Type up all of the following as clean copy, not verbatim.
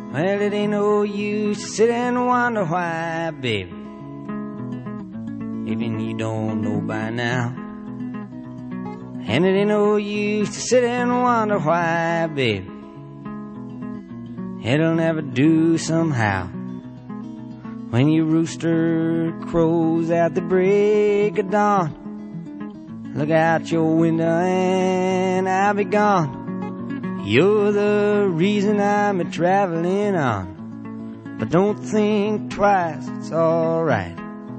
Well, it ain't no use to sit and wonder why, baby. Even you don't know by now. And it ain't no use to sit and wonder why, baby. It'll never do somehow. When your rooster crows at the break of dawn, look out your window and I'll be gone. You're the reason I'm a-traveling on. But don't think twice, it's alright.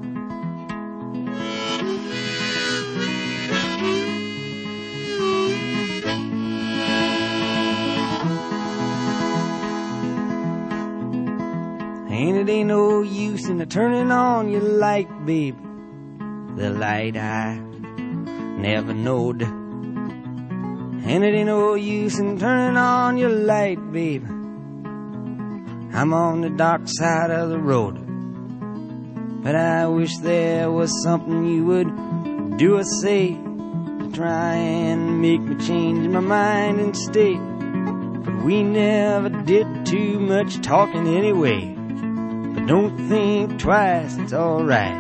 And it ain't no use in turning on your light, babe. The light I never knowed. And it ain't no use in turning on your light, babe. I'm on the dark side of the road. But I wish there was something you would do or say to try and make me change my mind and stay. But we never did too much talking anyway. But don't think twice, it's alright.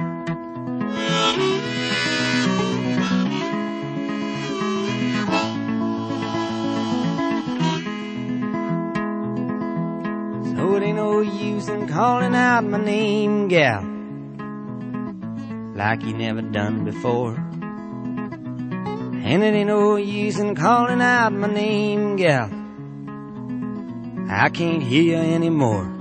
So it ain't no use in calling out my name, gal, like you never done before. And it ain't no use in calling out my name, gal, I can't hear you anymore.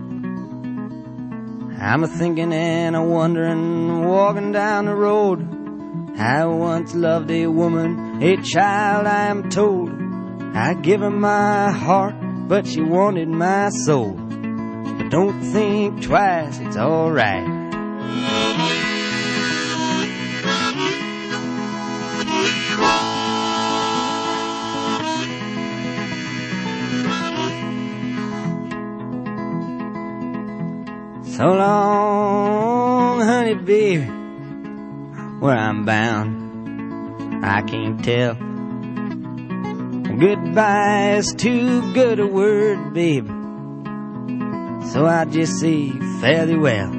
I'm a-thinking and a-wondering, walking down the road. I once loved a woman, a child I am told. I give her my heart, but she wanted my soul. But don't think twice, it's alright. So long, honey, baby, where I'm bound, I can't tell. Goodbye is too good a word, baby, so I just say fare thee well.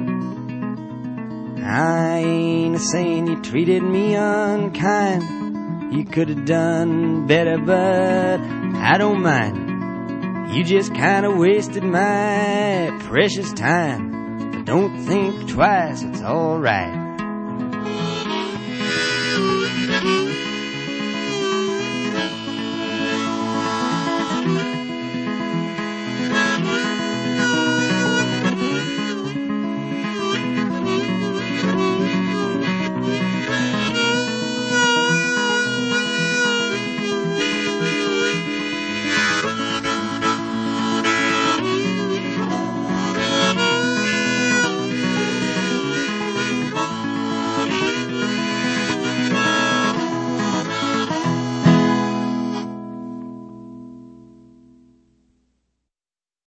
I ain't a-saying you treated me unkind. You could have done better, but I don't mind. You just kinda wasted my precious time. Don't think twice, it's alright.